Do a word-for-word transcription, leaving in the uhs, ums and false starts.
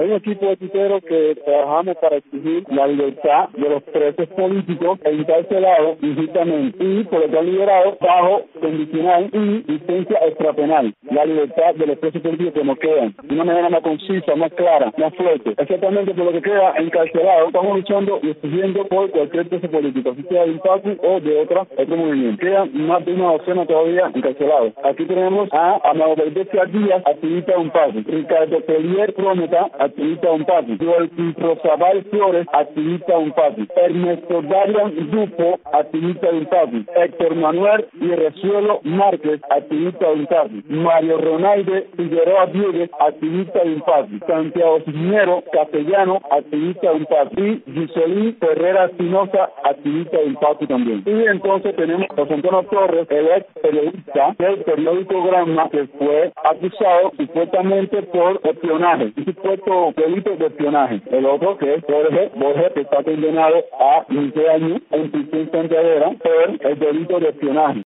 Hay un equipo de tuiteros que trabajamos para exigir la libertad de los presos políticos encarcelados injustamente y por lo que han liberado bajo condicional y licencia extrapenal. La libertad de los presos políticos que nos quedan. De una manera más concisa, más clara, más fuerte. Exactamente por lo que queda encarcelado, estamos luchando y exigiendo por cualquier preso político, así sea de Impaqui o de otra, otro movimiento. Quedan más de una docena todavía encarcelados. Aquí tenemos a Amado Verdecia Díaz, activista de Impaqui, Ricardo Pelier Prómeta, activista de Impaqui, Joaquín Rosabal Flores, activista de Impaqui, Ernesto Darian Dupo, activista de Impaqui, Héctor Manuel y Resuelo Márquez, activista de Impaqui, Mario Ronalde Figueroa Viegues, activista de Impaqui, Santiago Cisnero Castellano, activista de Impaqui, y Giselín Ferrera Espinosa, activista de Impaqui también. Y entonces tenemos a José Antonio Torres, el ex periodista del periódico Granma, que fue acusado supuestamente por espionaje, un supuesto delito de espionaje. El otro que es Jorge Borges, que está condenado a quince años en prisión santiaguera por el delito de espionaje.